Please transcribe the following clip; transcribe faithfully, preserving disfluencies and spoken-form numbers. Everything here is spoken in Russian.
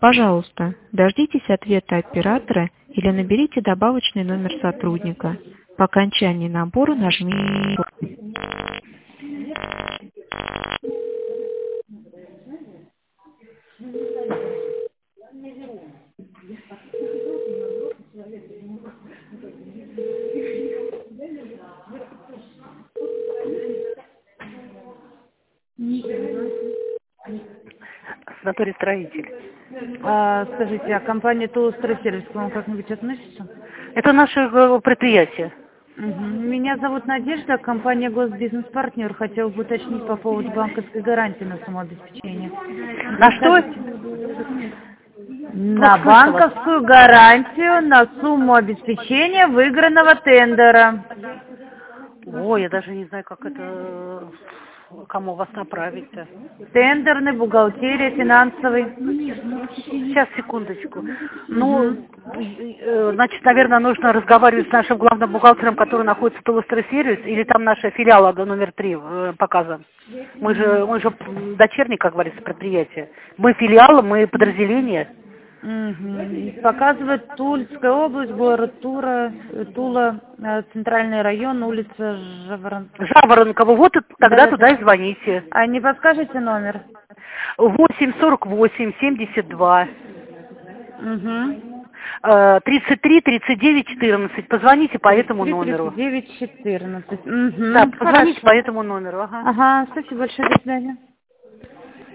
Пожалуйста, дождитесь ответа оператора или наберите добавочный номер сотрудника. По окончании набора нажмите. Санаторий-строитель. А, скажите, а компания Тулстройсервис к вам как-нибудь относится? Это наше э, предприятие. Угу. Меня зовут Надежда, компания Госбизнес-партнер. Хотел бы уточнить по поводу банковской гарантии на самообеспечение. На что? На банковскую гарантию на сумму обеспечения выигранного тендера. Ой, я даже не знаю, как это, кому вас направить-то. Тендерный, бухгалтерия, финансовый. Сейчас, секундочку. Ну, э, значит, наверное, нужно разговаривать с нашим главным бухгалтером, который находится в Тулстройсервис, или там наша филиала номер три э, показан. Мы же, мы же дочерние, как говорится, предприятие. Мы филиалы, мы подразделения. Угу. Показывает Тульская область, город Тура, Тула, центральный район, улица Жаворонкова. Жаворонкова, вот тогда да, туда да. и звоните. А не подскажете номер? восемь сорок восемь семьдесят два. Угу. тридцать три тридцать девять четырнадцать. Позвоните по этому номеру. тридцать девять четырнадцать. Угу. Да, позвоните Хорошо. по этому номеру. Ага. Ага, спасибо большое, до свидания.